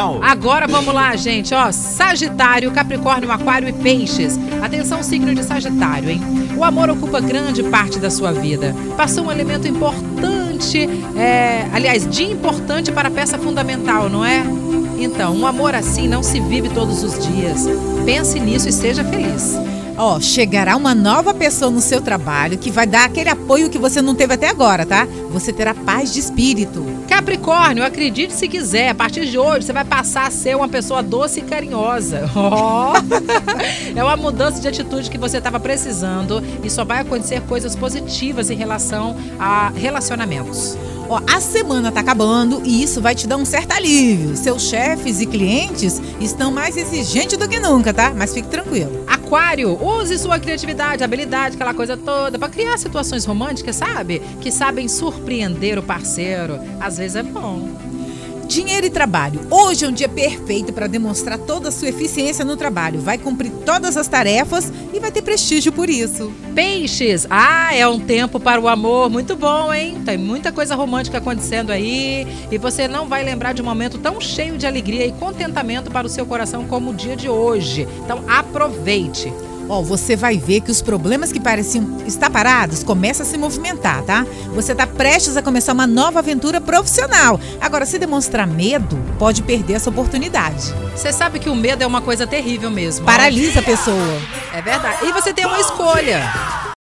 Natal. Agora vamos lá, gente, ó, Sagitário, Capricórnio, Aquário e Peixes. Atenção, signo de Sagitário, hein? O amor ocupa grande parte da sua vida. Passou um elemento importante, de importante para a peça fundamental, não é? Então, um amor assim não se vive todos os dias. Pense nisso e seja feliz. Ó, chegará uma nova pessoa no seu trabalho que vai dar aquele apoio que você não teve até agora, tá? Você terá paz de espírito. Capricórnio, acredite se quiser, a partir de hoje você vai passar a ser uma pessoa doce e carinhosa. Oh. É uma mudança de atitude que você estava precisando e só vai acontecer coisas positivas em relação a relacionamentos. Ó, a semana tá acabando e isso vai te dar um certo alívio. Seus chefes e clientes estão mais exigentes do que nunca, tá? Mas fique tranquilo. Aquário, use sua criatividade, habilidade, aquela coisa toda, para criar situações românticas, sabe? Que sabem surpreender o parceiro. Às vezes é bom. Dinheiro e trabalho. Hoje é um dia perfeito para demonstrar toda a sua eficiência no trabalho. Vai cumprir todas as tarefas e vai ter prestígio por isso. Peixes, é um tempo para o amor muito bom, hein? Tem muita coisa romântica acontecendo aí e você não vai lembrar de um momento tão cheio de alegria e contentamento para o seu coração como o dia de hoje. Então aproveite. Ó, você vai ver que os problemas que pareciam estar parados começam a se movimentar, tá? Você tá prestes a começar uma nova aventura profissional. Agora, se demonstrar medo, pode perder essa oportunidade. Você sabe que o medo é uma coisa terrível mesmo. Paralisa a pessoa. É verdade. E você tem uma escolha.